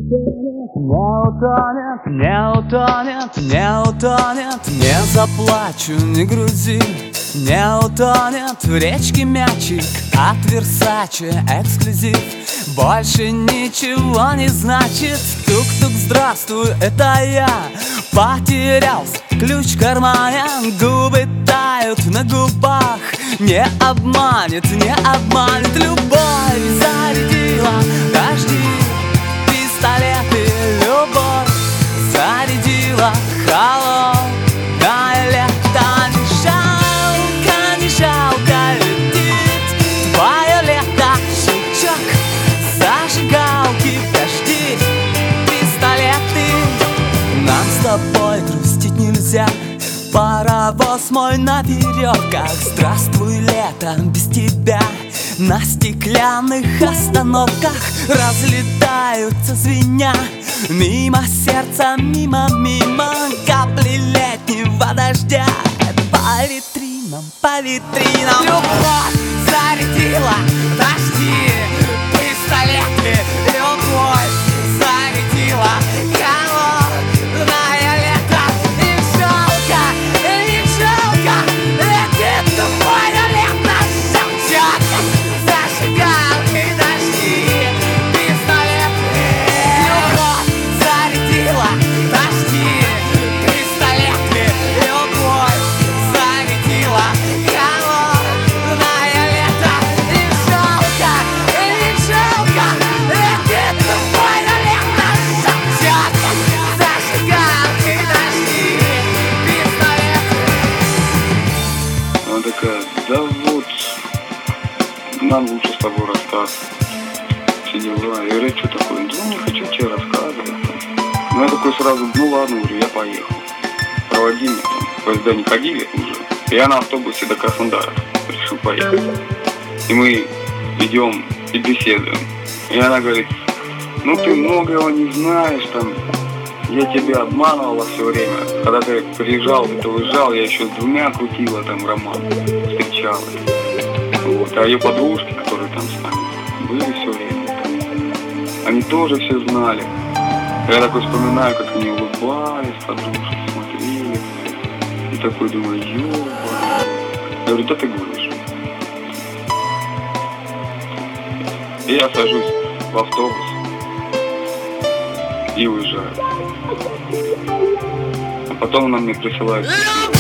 Не утонет, не заплачу, не грузи. Не утонет в речке мячик от Версаче эксклюзив. Больше ничего не значит. Тук-тук, здравствуй, это я. Потерялся ключ в кармане. Губы тают на губах. Не обманет любовь. Зарядила дожди, пистолеты, любовь. Зарядила холодное лето. Не жалко, летит твое лето. Щелчок зажигалки, дожди, пистолеты. Нам с тобой грустить нельзя. Паровоз мой на веревках. Здравствуй, лето, без тебя. На стеклянных остановках разлетаются звеня. Мимо сердца, мимо капли летнего дождя. По витринам любовь зарядила дожди, пистолеты, любовь зарядила холодное лето. Не жалко, летит твое лето. Щелчок зажигалки, дожди, пистолеты. Любовь зарядила дожди, пистолеты, любовь зарядила холодное лето. Не жалко, летит твое лето. Щелчок зажигалки, дожди, пистолеты. Она такая: да вот, нам лучше с тобой расстаться. Все дела. Я говорю: что такое? Ну, не хочу тебе рассказывать. Ну, я такой сразу: ну ладно, говорю, я поехал. Проводи меня там. Поезда не ходили уже. Я на автобусе до Краснодара решил поехать. И мы идем и беседуем. И она говорит: ну ты многого не знаешь там. Я тебя обманывала все время. Когда ты приезжал, ты уезжал, я еще с двумя крутила там роман, встречалась. Вот. А ее подружки, которые там с нами были все время там, они тоже все знали. Я такой вспоминаю, как они улыбались, подружки смотрели. И такой думаю: ёба. Я говорю: да ты говоришь. И я сажусь в автобус и уезжаю. А потом она мне присылает письмо.